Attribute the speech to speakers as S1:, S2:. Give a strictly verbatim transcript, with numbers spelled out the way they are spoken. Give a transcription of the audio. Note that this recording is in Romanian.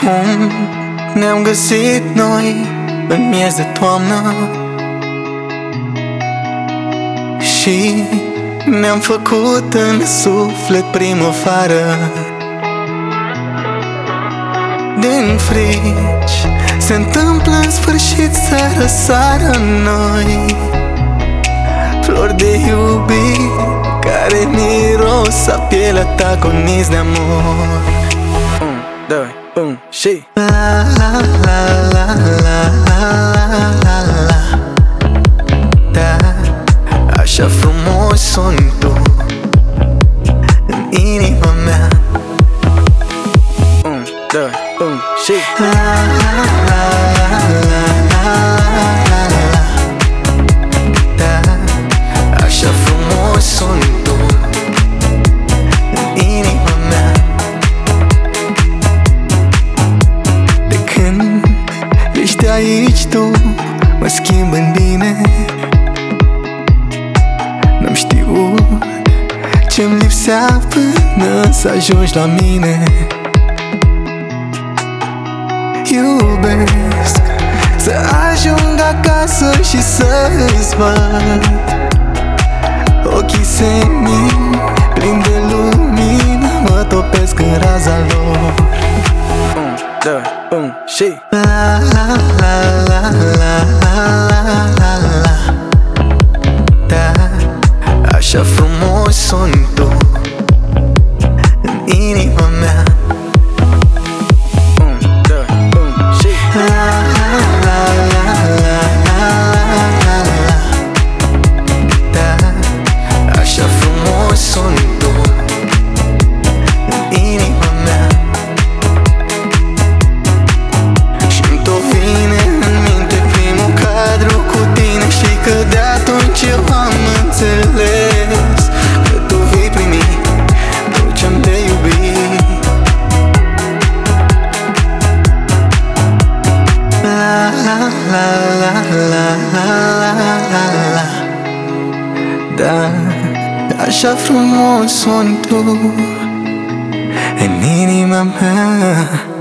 S1: Cum ne-am găsit noi în miez de toamnă și ne-am făcut în suflet primăvară. Din frici se întâmplă în sfârșit să răsară în noi flori de iubit care miros a pielea ta cu nis de amor. Un, doi, un și la la la la la la la la. Da, așa frumos sunt tu în inima mea. Un, doi, un și la la la la la la la. Da, așa frumos sunt tu în inima mea. De când ești aici tu, mă schimb în bine. N-am știut ce-mi lipsea până să ajungi la mine. Iubesc să ajung acasă și să-ți văd ochii senin plini de lumină, mă topesc în raza lor. Un, doi, un și la la la la la la la la. Da, așa frumos sunt tu în inima mea. Un, doi, un și la la la la la la la la. Da, așa frumos sunt tu în inima mea. Și-mi tot vine în minte primul cadru cu tine. Și că de atunci eu am înțeles că tu vei primi tot ce-am de iubit. La la la la la la la la. Da, așa frumos sunt tu în inima mea.